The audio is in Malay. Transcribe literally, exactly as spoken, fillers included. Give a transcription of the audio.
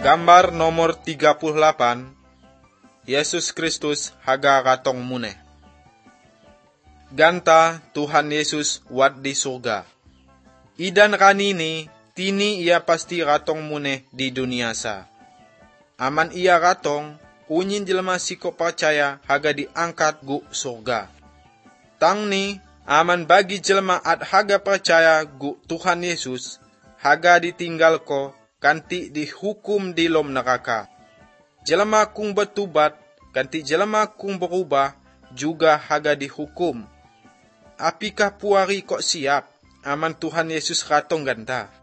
Gambar nomor tiga puluh delapan. Yesus Kristus haga ratong muneh. Ganta Tuhan Yesus wat di surga. Idan kanini tini ia pasti ratong muneh di dunia sa. Aman ia ratong, unyin jelema siko percaya haga diangkat gu surga. Tang ni aman bagi jelema at haga percaya gu Tuhan Yesus, haga ditinggal ko kanti dihukum di lom neraka. Jelema kung bertubat, kanti jelema kung berubah, juga haga dihukum. Apikah puari kok siap, aman Tuhan Yesus ratong ganta?